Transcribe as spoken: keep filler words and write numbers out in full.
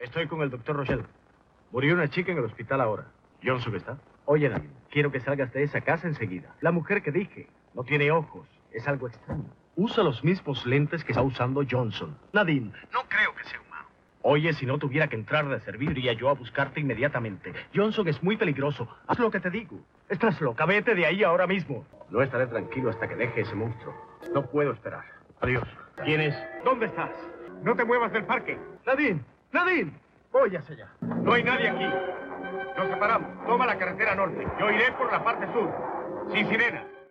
Estoy con el doctor Rochelle. Murió una chica en el hospital ahora. ¿Johnson está? Oye, Nadine, quiero que salgas de esa casa enseguida. La mujer que dije no tiene ojos. Es algo extraño. Usa los mismos lentes que está usando Johnson. Nadine, no creo que sea humano. Oye, si no tuviera que entrar de servir, iría yo a buscarte inmediatamente. Johnson es muy peligroso. Haz lo que te digo. Estás loca. Vete de ahí ahora mismo. No estaré tranquilo hasta que deje ese monstruo. No puedo esperar. Adiós. ¿Quién es? ¿Dónde estás? No te muevas del parque. Nadine, Nadine. Voy hacia allá. No hay nadie aquí. Nos separamos. Toma la carretera norte. Yo iré por la parte sur. Sin sirenas.